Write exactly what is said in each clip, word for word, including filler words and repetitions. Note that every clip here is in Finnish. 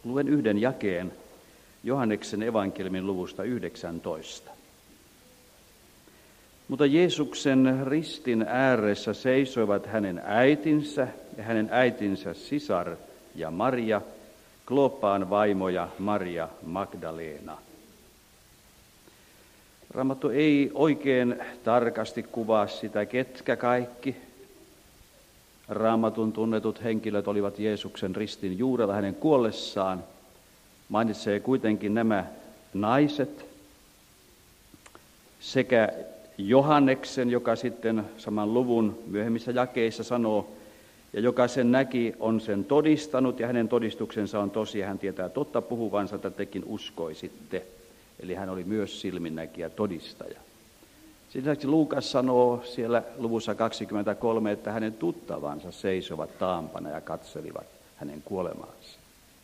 Luen yhden jakeen Johanneksen evankeliumin luvusta yhdeksäntoista. Mutta Jeesuksen ristin ääressä seisoivat hänen äitinsä ja hänen äitinsä sisar ja Maria, Klooppaan vaimo ja Maria Magdalena. Raamattu ei oikein tarkasti kuvaa sitä, ketkä kaikki Raamatun tunnetut henkilöt olivat Jeesuksen ristin juurella hänen kuollessaan. Mainitsee kuitenkin nämä naiset sekä Johanneksen, joka sitten saman luvun myöhemmissä jakeissa sanoo, ja joka sen näki, on sen todistanut, ja hänen todistuksensa on tosi, hän tietää totta puhuvansa, että tekin uskoisitte. Eli hän oli myös silminnäkijä, todistaja. Sen lisäksi Luukas sanoo siellä luvussa kaksikymmentäkolme, että hänen tuttavansa seisovat taampana ja katselivat hänen kuolemaansa.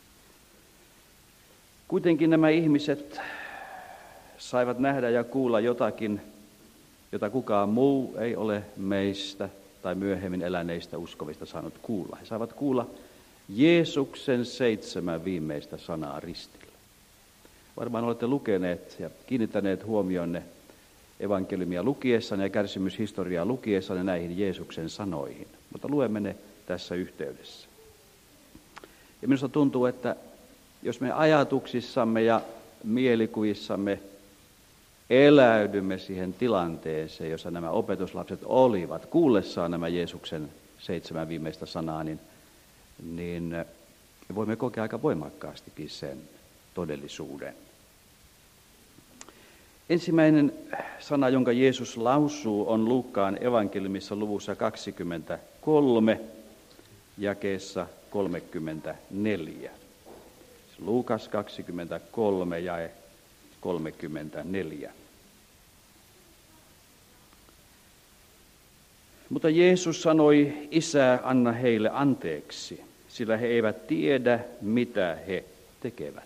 Kuitenkin nämä ihmiset saivat nähdä ja kuulla jotakin, jota kukaan muu ei ole meistä tai myöhemmin eläneistä uskovista saanut kuulla. He saivat kuulla Jeesuksen seitsemän viimeistä sanaa ristillä. Varmaan olette lukeneet ja kiinnittäneet huomionne evankeliumia lukiessanne ja kärsimyshistoriaa lukiessanne näihin Jeesuksen sanoihin. Mutta luemme ne tässä yhteydessä. Ja minusta tuntuu, että jos me ajatuksissamme ja mielikuvissamme eläydymme siihen tilanteeseen, jossa nämä opetuslapset olivat, kuullessaan nämä Jeesuksen seitsemän viimeistä sanaa, niin, niin me voimme kokea aika voimakkaastikin sen todellisuuden. Ensimmäinen sana, jonka Jeesus lausuu, on Luukkaan evankeliumissa luvussa kaksikymmentäkolme, jakeessa kolmekymmentäneljä. Luukas kaksikymmentäkolme, jae kolmekymmentäneljä. Mutta Jeesus sanoi, Isä, anna heille anteeksi, sillä he eivät tiedä, mitä he tekevät.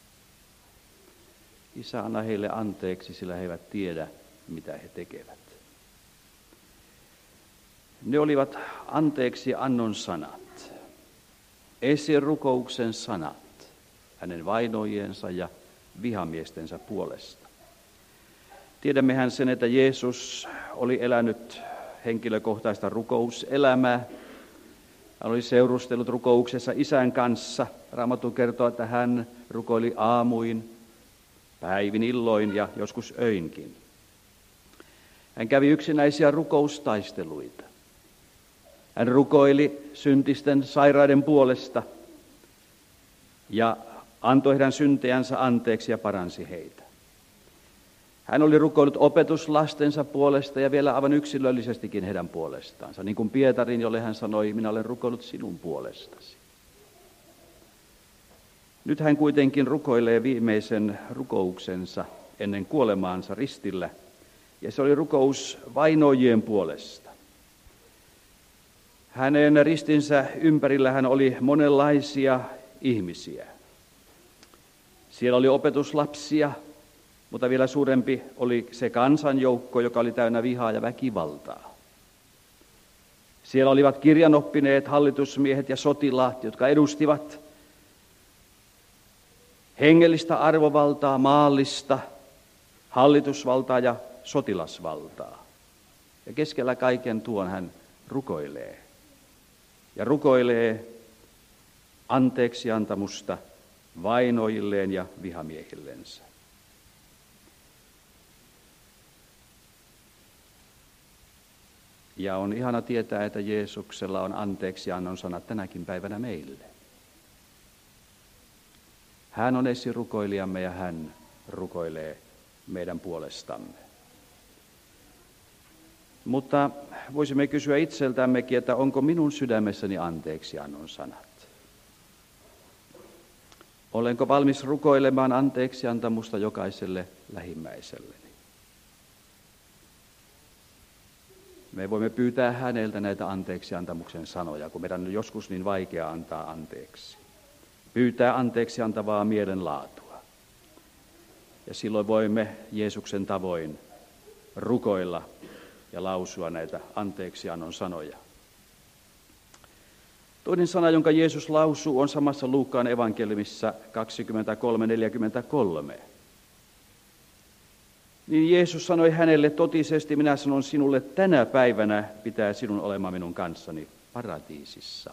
Isä, anna heille anteeksi, sillä he eivät tiedä, mitä he tekevät. Ne olivat anteeksi annon sanat, esirukouksen sanat hänen vainojiensa ja vihamiestensä puolesta. Tiedämmehän sen, että Jeesus oli elänyt henkilökohtaista rukouselämää. Hän oli seurustellut rukouksessa Isän kanssa. Raamattu kertoo, että hän rukoili aamuin, päivin, illoin ja joskus öinkin. Hän kävi yksinäisiä rukoustaisteluita. Hän rukoili syntisten sairaiden puolesta ja antoi heidän syntejänsä anteeksi ja paransi heitä. Hän oli rukoillut opetuslastensa puolesta ja vielä aivan yksilöllisestikin heidän puolestaansa, niin kuin Pietarin, jolle hän sanoi, minä olen rukoillut sinun puolestasi. Nyt hän kuitenkin rukoilee viimeisen rukouksensa ennen kuolemaansa ristillä, ja se oli rukous vainoijien puolesta. Hänen ristinsä ympärillä hän oli monenlaisia ihmisiä. Siellä oli opetuslapsia, mutta vielä suurempi oli se kansanjoukko, joka oli täynnä vihaa ja väkivaltaa. Siellä olivat kirjanoppineet hallitusmiehet ja sotilaat, jotka edustivat hengellistä arvovaltaa, maallista hallitusvaltaa ja sotilasvaltaa. Ja keskellä kaiken tuon hän rukoilee. Ja rukoilee anteeksiantamusta vainoilleen ja vihamiehillensä. Ja on ihana tietää, että Jeesuksella on anteeksiannon sanat tänäkin päivänä meille. Hän on esirukoilijamme ja hän rukoilee meidän puolestamme. Mutta voisimme kysyä itseltämmekin, että onko minun sydämessäni anteeksiannon sanat? Olenko valmis rukoilemaan anteeksiantamusta jokaiselle lähimmäiselleni? Me voimme pyytää häneltä näitä anteeksiantamuksen sanoja, kun meidän on joskus niin vaikea antaa anteeksi. Pyytää anteeksi antavaa mielenlaatua. Ja silloin voimme Jeesuksen tavoin rukoilla ja lausua näitä anteeksiannon sanoja. Toinen sana, jonka Jeesus lausuu, on samassa Luukkaan evankeliumissa kaksikymmentäkolme neljäkymmentäkolme. Niin Jeesus sanoi hänelle, totisesti minä sanon sinulle, tänä päivänä pitää sinun olemaan minun kanssani paratiisissa.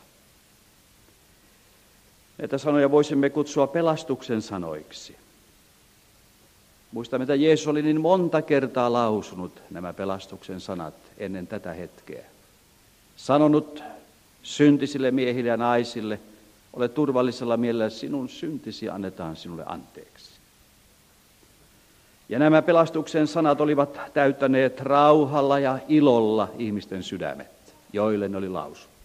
Näitä sanoja voisimme kutsua pelastuksen sanoiksi. Muistamme, että Jeesus oli niin monta kertaa lausunut nämä pelastuksen sanat ennen tätä hetkeä. Sanonut syntisille miehille ja naisille, ole turvallisella mielellä, sinun syntisi annetaan sinulle anteeksi. Ja nämä pelastuksen sanat olivat täyttäneet rauhalla ja ilolla ihmisten sydämet, joille ne oli lausuttu.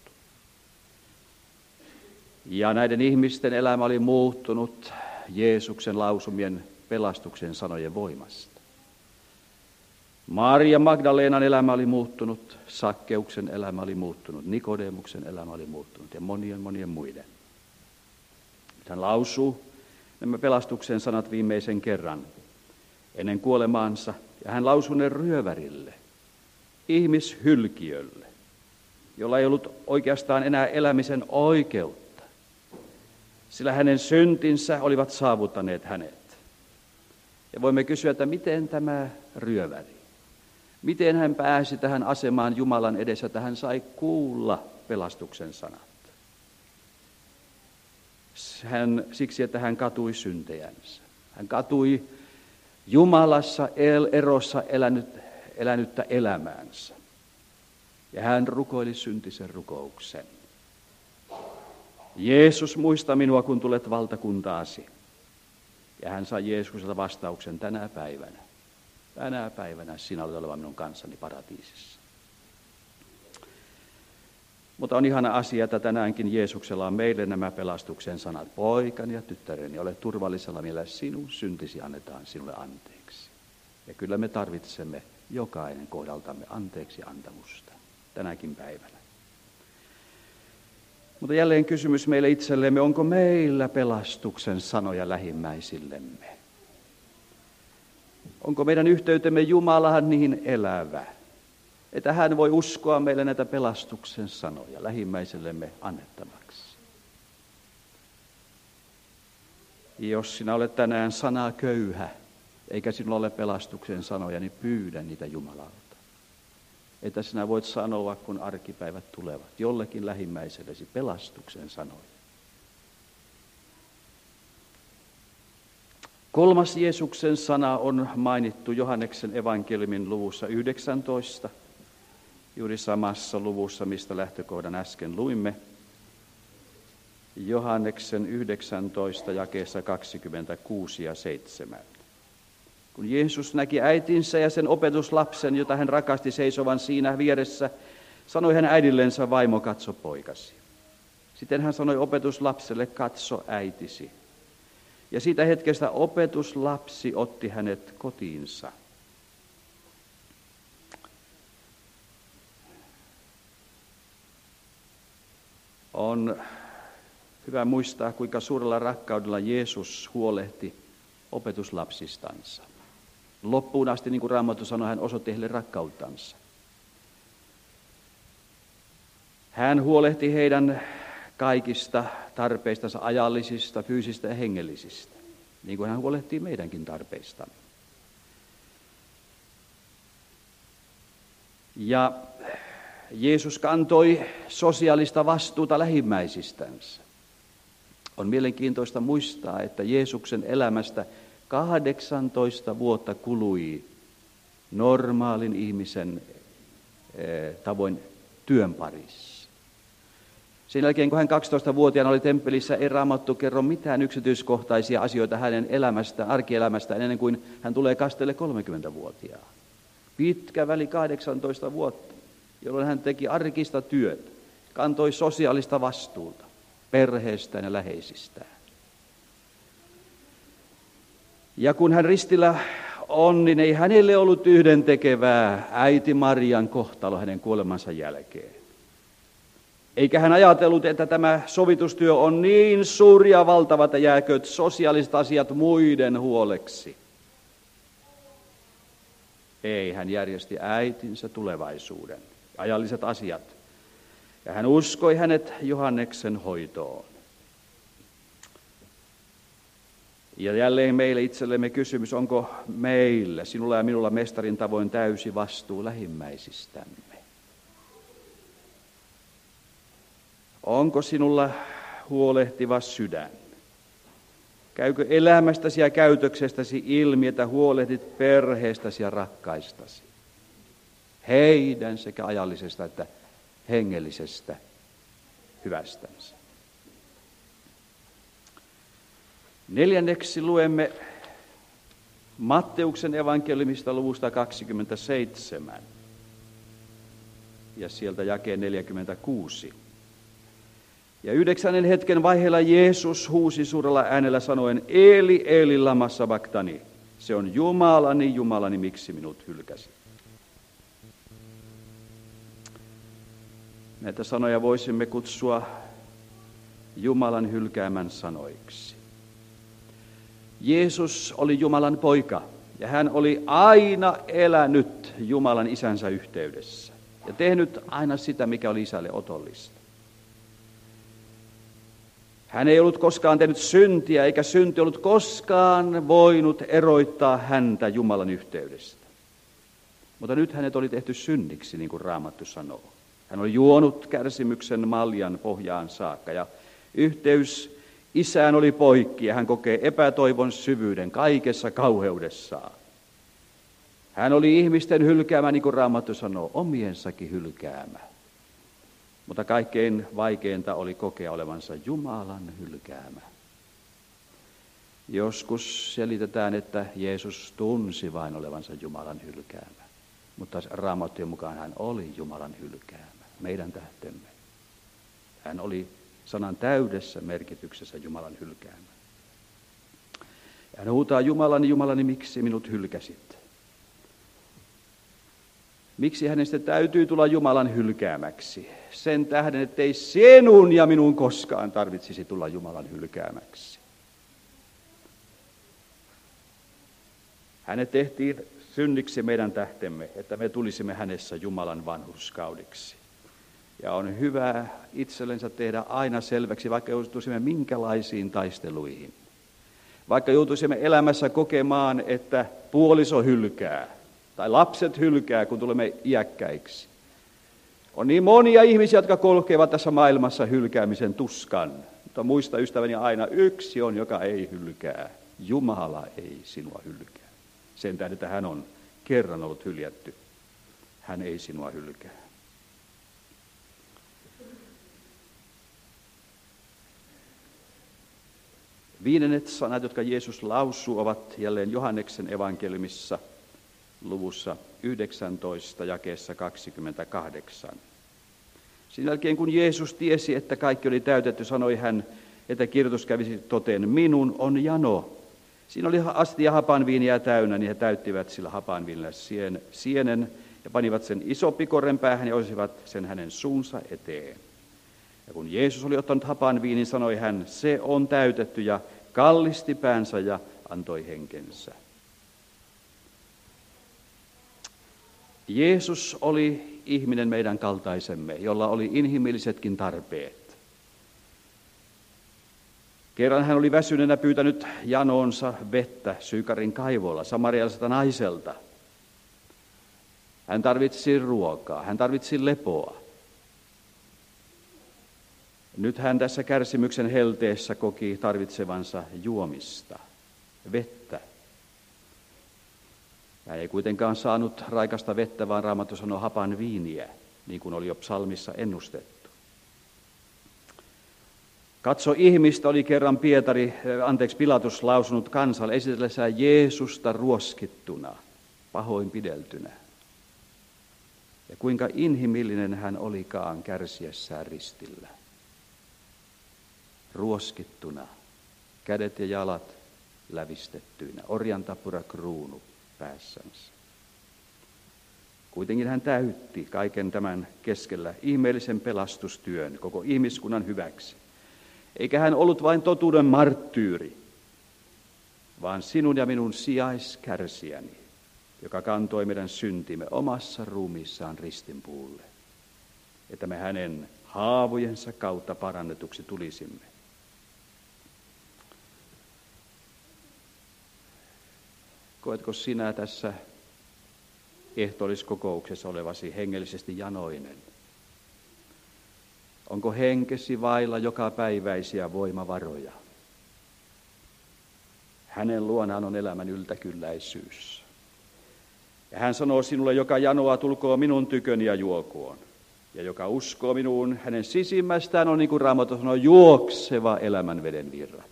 Ja näiden ihmisten elämä oli muuttunut Jeesuksen lausumien pelastuksen sanojen voimasta. Maria Magdalenan elämä oli muuttunut, Sakkeuksen elämä oli muuttunut, Nikodemuksen elämä oli muuttunut ja monien monien muiden. Hän lausuu nämä pelastuksen sanat viimeisen kerran ennen kuolemaansa, ja hän lausui ne ryövärille, ihmishylkiölle, jolla ei ollut oikeastaan enää elämisen oikeutta, sillä hänen syntinsä olivat saavuttaneet hänet. Ja voimme kysyä, että miten tämä ryöväri, miten hän pääsi tähän asemaan Jumalan edessä, että hän sai kuulla pelastuksen sanat. Hän, siksi, että hän katui syntejänsä. Hän katui Jumalassa el, erossa elänyt, elänyttä elämäänsä. Ja hän rukoili syntisen rukouksen. Jeesus, muista minua, kun tulet valtakuntaasi. Ja hän sai Jeesukselta vastauksen tänä päivänä. Tänä päivänä sinä olet oleva minun kanssani paratiisissa. Mutta on ihana asia, että tänäänkin Jeesuksella on meille nämä pelastuksen sanat. Poikani ja tyttäreni, ole turvallisella mielellä, sinun syntisi annetaan sinulle anteeksi. Ja kyllä me tarvitsemme jokainen kohdaltamme anteeksi antamusta tänäkin päivänä. Mutta jälleen kysymys meille itsellemme, onko meillä pelastuksen sanoja lähimmäisillemme? Onko meidän yhteytemme Jumalaan niin elävä, että hän voi uskoa meille näitä pelastuksen sanoja lähimmäisellemme annettavaksi? Jos sinä olet tänään sanaa köyhä, eikä sinulla ole pelastuksen sanoja, niin pyydä niitä Jumalalta. Että sinä voit sanoa, kun arkipäivät tulevat, jollekin lähimmäisellesi pelastuksen sanoja. Kolmas Jeesuksen sana on mainittu Johanneksen evankeliumin luvussa yhdeksäntoista, juuri samassa luvussa, mistä lähtökohdan äsken luimme. Johanneksen yhdeksäntoista jakeessa kaksikymmentäkuusi ja seitsemän. Kun Jeesus näki äitinsä ja sen opetuslapsen, jota hän rakasti seisovan siinä vieressä, sanoi hän äidillensä, vaimo, katso poikasi. Sitten hän sanoi opetuslapselle, katso äitisi. Ja siitä hetkestä opetuslapsi otti hänet kotiinsa. On hyvä muistaa, kuinka suurella rakkaudella Jeesus huolehti opetuslapsistansa. Loppuun asti, niin kuin Raamattu sanoi, hän osoitti heille rakkauttansa. Hän huolehti heidän kaikista tarpeistansa, ajallisista, fyysistä ja hengellisistä, niin kuin hän huolehtii meidänkin tarpeistamme. Ja Jeesus kantoi sosiaalista vastuuta lähimmäisistänsä. On mielenkiintoista muistaa, että Jeesuksen elämästä kahdeksantoista vuotta kului normaalin ihmisen tavoin työn parissa. Sen jälkeen, kun hän kaksitoistavuotiaana oli temppelissä, ei Raamattu kerro mitään yksityiskohtaisia asioita hänen elämästään, arkielämästään, ennen kuin hän tulee kasteelle kolmekymmentävuotiaana. Pitkä väli kahdeksantoista vuotta, jolloin hän teki arkista työtä, kantoi sosiaalista vastuuta perheestään ja läheisistään. Ja kun hän ristillä on, niin ei hänelle ollut yhdentekevää äiti Marian kohtalo hänen kuolemansa jälkeen. Eikä hän ajatellut, että tämä sovitustyö on niin suuri ja valtava, että jääkö sosiaaliset asiat muiden huoleksi. Ei, hän järjesti äitinsä tulevaisuuden, ajalliset asiat. Ja hän uskoi hänet Johanneksen hoitoon. Ja jälleen meille itsellemme kysymys, onko meillä, sinulla ja minulla mestarin tavoin täysi vastuu lähimmäisistämme? Onko sinulla huolehtiva sydän? Käykö elämästäsi ja käytöksestäsi ilmi, että huolehdit perheestäsi ja rakkaistasi? Heidän sekä ajallisesta että hengellisestä hyvästänsä. Neljänneksi luemme Matteuksen evankeliumista luvusta kaksikymmentäseitsemän ja sieltä jakeen neljäkymmentäkuusi. Ja yhdeksännen hetken vaiheella Jeesus huusi suurella äänellä sanoen, Eli, Eli, lama sabaktani. Se on Jumalani, Jumalani, miksi minut hylkäsit? Näitä sanoja voisimme kutsua Jumalan hylkäämän sanoiksi. Jeesus oli Jumalan poika ja hän oli aina elänyt Jumalan isänsä yhteydessä ja tehnyt aina sitä, mikä oli isälle otollista. Hän ei ollut koskaan tehnyt syntiä, eikä synti ollut koskaan voinut eroittaa häntä Jumalan yhteydestä. Mutta nyt hänet oli tehty synniksi, niin kuin Raamattu sanoo. Hän oli juonut kärsimyksen maljan pohjaan saakka ja yhteys isään oli poikki ja hän kokee epätoivon syvyyden kaikessa kauheudessaan. Hän oli ihmisten hylkäämä, niin kuin Raamattu sanoo, omiensakin hylkäämä. Mutta kaikkein vaikeinta oli kokea olevansa Jumalan hylkäämä. Joskus selitetään, että Jeesus tunsi vain olevansa Jumalan hylkäämä. Mutta Raamattujen mukaan hän oli Jumalan hylkäämä, meidän tähtemme. Hän oli sanan täydessä merkityksessä Jumalan hylkäämä. Ja hän huutaa, Jumalani, Jumalani, miksi minut hylkäsit? Miksi hänestä täytyy tulla Jumalan hylkäämäksi? Sen tähden, ettei sinun ja minun koskaan tarvitsisi tulla Jumalan hylkäämäksi. Hänet tehtiin synniksi meidän tähtemme, että me tulisimme hänessä Jumalan vanhurskaudiksi. Ja on hyvä itsellensä tehdä aina selväksi, vaikka joutuisimme minkälaisiin taisteluihin. Vaikka joutuisimme elämässä kokemaan, että puoliso hylkää tai lapset hylkää, kun tulemme iäkkäiksi. On niin monia ihmisiä, jotka kulkevat tässä maailmassa hylkäämisen tuskan. Mutta muista ystäväni aina, yksi on, joka ei hylkää. Jumala ei sinua hylkää. Sen tähden, että hän on kerran ollut hyljätty. Hän ei sinua hylkää. Viidennet sanat, jotka Jeesus lausuu, ovat jälleen Johanneksen evankeliumissa luvussa yhdeksäntoista, jakeessa kaksikymmentäkahdeksan. Sen jälkeen, kun Jeesus tiesi, että kaikki oli täytetty, sanoi hän, että kirjoitus kävisi toteen, minun on jano. Siinä oli astia hapanviiniä täynnä, niin he täyttivät sillä hapanviinillä sienen ja panivat sen isopikoren päähän ja olisivat sen hänen suunsa eteen. Ja kun Jeesus oli ottanut hapanviinin, sanoi hän, se on täytetty ja kallisti päänsä ja antoi henkensä. Jeesus oli ihminen meidän kaltaisemme, jolla oli inhimillisetkin tarpeet. Kerran hän oli väsyneenä pyytänyt janoonsa vettä Syykarin kaivolla samarialaiselta naiselta. Hän tarvitsi ruokaa, hän tarvitsi lepoa. Nyt hän tässä kärsimyksen helteessä koki tarvitsevansa juomista, vettä. Hän ei kuitenkaan saanut raikasta vettä, vaan Raamattu sanoo hapan viiniä, niin kuin oli jo psalmissa ennustettu. Katso ihmistä, oli kerran Pietari, anteeksi Pilatus lausunut kansalle esitellessään Jeesusta ruoskittuna, pahoinpideltynä. Ja kuinka inhimillinen hän olikaan kärsiessään ristillä. Ruoskittuna, kädet ja jalat lävistettyinä, orjantapura kruunu päässänsä. Kuitenkin hän täytti kaiken tämän keskellä ihmeellisen pelastustyön koko ihmiskunnan hyväksi. Eikä hän ollut vain totuuden marttyyri, vaan sinun ja minun sijaiskärsiäni, joka kantoi meidän syntimme omassa ruumiissaan ristinpuulle, että me hänen Haavojensa kautta parannetuksi tulisimme. Koetko sinä tässä ehtoolliskokouksessa olevasi hengellisesti janoinen? Onko henkesi vailla jokapäiväisiä voimavaroja? Hänen luonaan on elämän yltäkylläisyys. Ja hän sanoo sinulle, joka janoaa, tulkoon minun tyköni ja juokoon. Ja joka uskoo minuun, hänen sisimmästään on, niin kuin Raamattu sanoo, juokseva elämänveden virrat.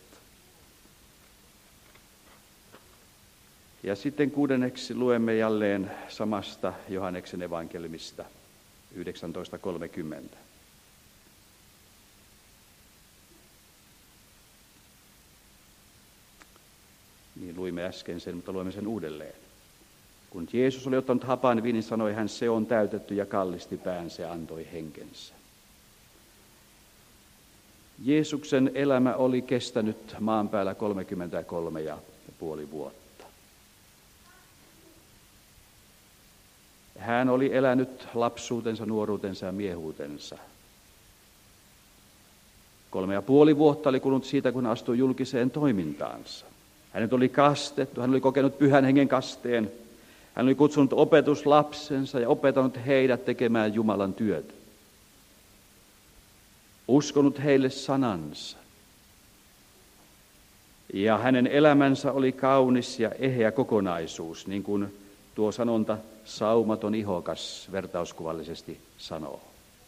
Ja sitten kuudenneksi luemme jälleen samasta Johanneksen evankeliumista yhdeksäntoista kolmekymmentä. Niin luimme äsken sen, mutta luemme sen uudelleen. Kun Jeesus oli ottanut hapan viinin, sanoi hän, se on täytetty, ja kallisti päänsä ja antoi henkensä. Jeesuksen elämä oli kestänyt maan päällä kolmekymmentäkolme ja puoli vuotta. Hän oli elänyt lapsuutensa, nuoruutensa ja miehuutensa. Kolme ja puoli vuotta oli kulunut siitä, kun hän astui julkiseen toimintaansa. Hänet oli kastettu, hän oli kokenut pyhän hengen kasteen. Hän oli kutsunut opetuslapsensa ja opettanut heidät tekemään Jumalan työtä. Uskonut heille sanansa. Ja hänen elämänsä oli kaunis ja eheä kokonaisuus, niin kuin tuo sanonta saumaton ihokas vertauskuvallisesti sanoo.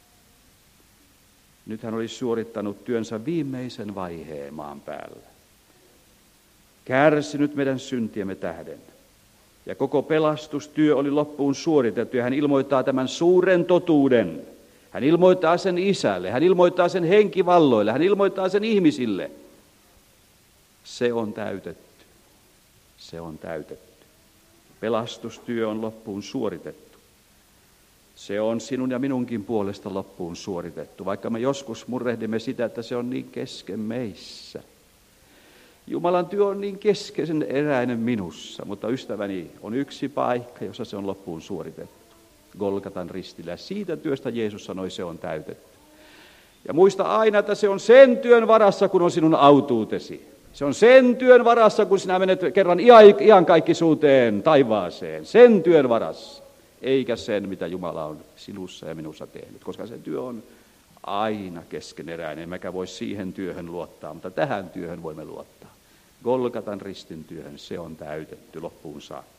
Nyt hän oli suorittanut työnsä viimeisen vaiheen maan päällä. Kärsinyt meidän syntiemme tähden. Ja koko pelastustyö oli loppuun suoritettu, ja hän ilmoittaa tämän suuren totuuden. Hän ilmoittaa sen Isälle, hän ilmoittaa sen henkivalloille, hän ilmoittaa sen ihmisille. Se on täytetty. Se on täytetty. Pelastustyö on loppuun suoritettu. Se on sinun ja minunkin puolesta loppuun suoritettu, vaikka me joskus murrehdimme sitä, että se on niin kesken meissä. Jumalan työ on niin keskeisen eräinen minussa, mutta ystäväni, on yksi paikka, jossa se on loppuun suoritettu. Golgatan ristillä. Siitä työstä Jeesus sanoi, se on täytetty. Ja muista aina, että se on sen työn varassa, kun on sinun autuutesi. Se on sen työn varassa, kun sinä menet kerran iankaikkisuuteen taivaaseen. Sen työn varassa, eikä sen, mitä Jumala on sinussa ja minussa tehnyt, koska se työ on aina keskeneräinen. Emmekä voi siihen työhön luottaa, mutta tähän työhön voimme luottaa. Golgatan ristin työhön, se on täytetty loppuun saakka.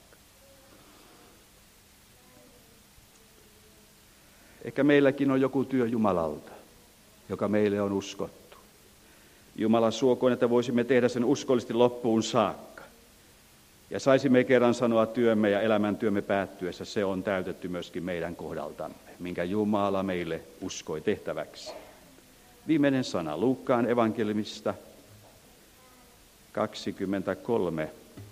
Ehkä meilläkin on joku työ Jumalalta, joka meille on uskottu. Jumala suokoon, että voisimme tehdä sen uskollisesti loppuun saakka. Ja saisimme kerran sanoa työmme ja elämäntyömme päättyessä, se on täytetty myöskin meidän kohdaltamme, minkä Jumala meille uskoi tehtäväksi. Viimeinen sana Luukkaan evankeliumista kaksikymmentäkolme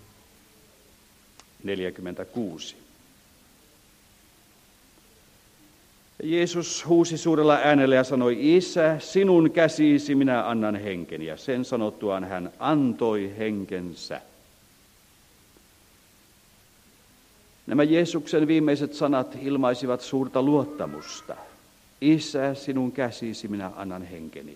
neljäkymmentäkuusi. Jeesus huusi suurella äänellä ja sanoi, Isä, sinun käsiisi minä annan henkeni. Ja sen sanottuaan hän antoi henkensä. Nämä Jeesuksen viimeiset sanat ilmaisivat suurta luottamusta. Isä, sinun käsiisi minä annan henkeni.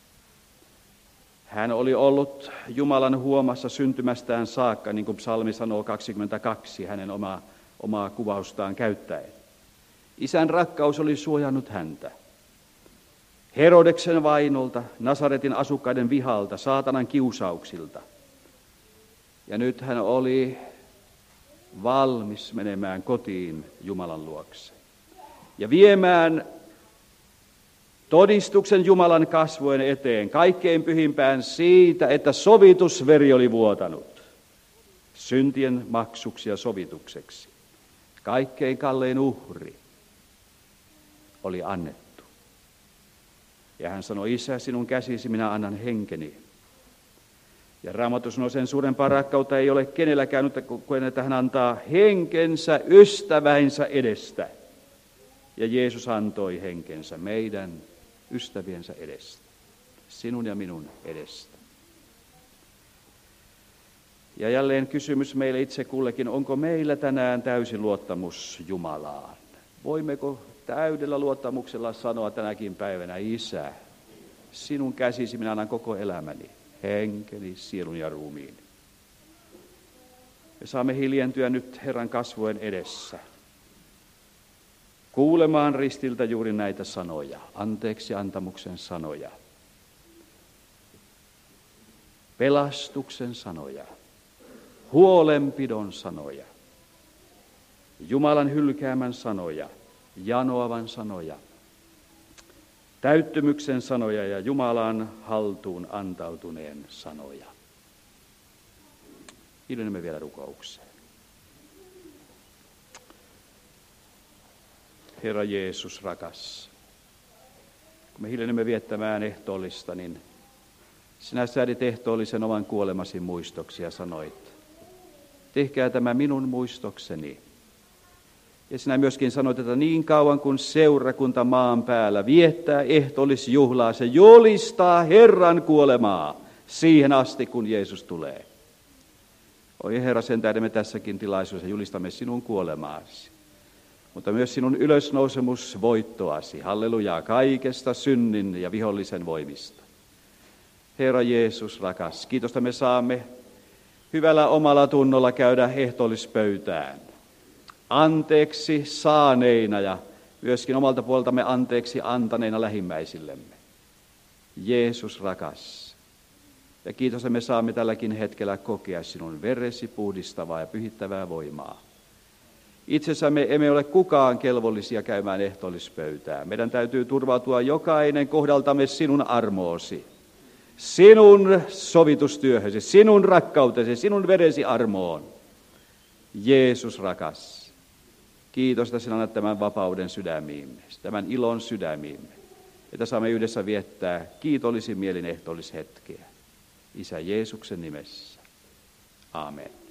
Hän oli ollut Jumalan huomassa syntymästään saakka, niin kuin psalmi sanoo kaksikymmentäkaksi, hänen omaa, omaa kuvaustaan käyttäen. Isän rakkaus oli suojannut häntä. Herodeksen vainolta, Nasaretin asukkaiden vihalta, saatanan kiusauksilta. Ja nyt hän oli valmis menemään kotiin Jumalan luokse. Ja viemään todistuksen Jumalan kasvojen eteen, kaikkein pyhimpään siitä, että sovitusveri oli vuotanut. Syntien maksuksi ja sovitukseksi. Kaikkein kallein uhri oli annettu. Ja hän sanoi, Isä, sinun käsisi minä annan henkeni. Ja Raamattu sanoi, sen suurempaa rakkautta ei ole kenelläkään, kuin että hän antaa henkensä ystäväinsä edestä. Ja Jeesus antoi henkensä meidän ystäviensä edestä. Sinun ja minun edestä. Ja jälleen kysymys meille itse kullekin, onko meillä tänään täysi luottamus Jumalaan? Voimmeko täydellä luottamuksella sanoa tänäkin päivänä, Isä, sinun käsisi minä annan koko elämäni, henkeni, sielun ja ruumiin. Me saamme hiljentyä nyt Herran kasvojen edessä, kuulemaan ristiltä juuri näitä sanoja, anteeksi antamuksen sanoja, pelastuksen sanoja, huolenpidon sanoja, Jumalan hylkäämän sanoja, janoavan sanoja, täyttymyksen sanoja ja Jumalan haltuun antautuneen sanoja. Hiljennymme vielä rukoukseen. Herra Jeesus rakas, kun me hiljennymme viettämään ehtoollista, niin sinä säädit ehtoollisen oman kuolemasi muistoksi ja sanoit, tehkää tämä minun muistokseni. Ja sinä myöskin sanoit, että niin kauan kuin seurakunta maan päällä viettää ehtoollisjuhlaa, se julistaa Herran kuolemaa siihen asti, kun Jeesus tulee. Oi Herra, sen tähden me tässäkin tilaisuudessa julistamme sinun kuolemaasi, mutta myös sinun ylösnousemusvoittoasi, hallelujaa, kaikesta synnin ja vihollisen voimista. Herra Jeesus rakas, kiitosta me saamme hyvällä omalla tunnolla käydä ehtoollispöytään. Anteeksi saaneina ja myöskin omalta puoltamme anteeksi antaneina lähimmäisillemme. Jeesus rakas. Ja kiitos, että me saamme tälläkin hetkellä kokea sinun veresi puhdistavaa ja pyhittävää voimaa. Itsessämme emme ole kukaan kelvollisia käymään ehtoollispöytään. Meidän täytyy turvautua jokainen kohdaltamme sinun armoosi, sinun sovitustyöhösi, sinun rakkautesi, sinun veresi armoon. Jeesus rakas. Kiitos, että sinä annat tämän vapauden sydämiimme, tämän ilon sydämiimme, että saamme yhdessä viettää kiitollisin mielin ehtoollishetkeä. Isä Jeesuksen nimessä. Aamen.